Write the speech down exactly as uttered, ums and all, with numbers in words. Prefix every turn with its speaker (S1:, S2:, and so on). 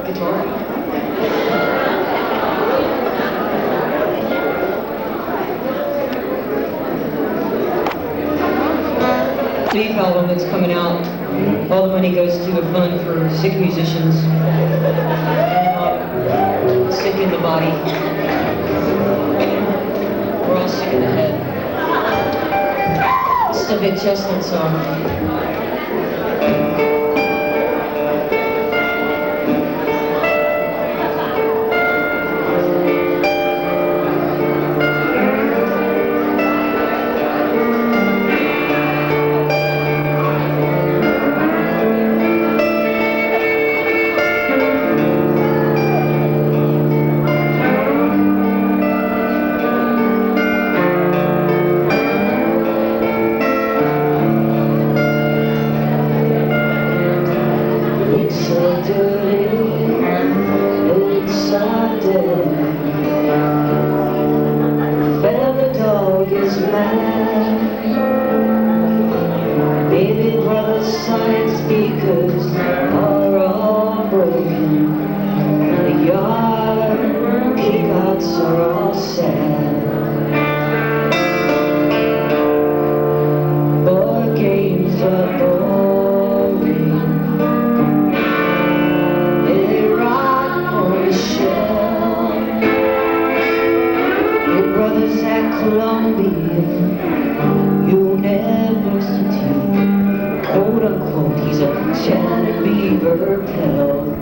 S1: guitar. Leaf album that's coming out. All the money goes to a fund for sick musicians. Um, sick in the body. We're all sick in the head. This is a Vic Chestnut song. Baby brother side speakers are all broken. The yard peacocks are all sad. Board games are boring. They rot on the shelf. Your brother's at Columbia.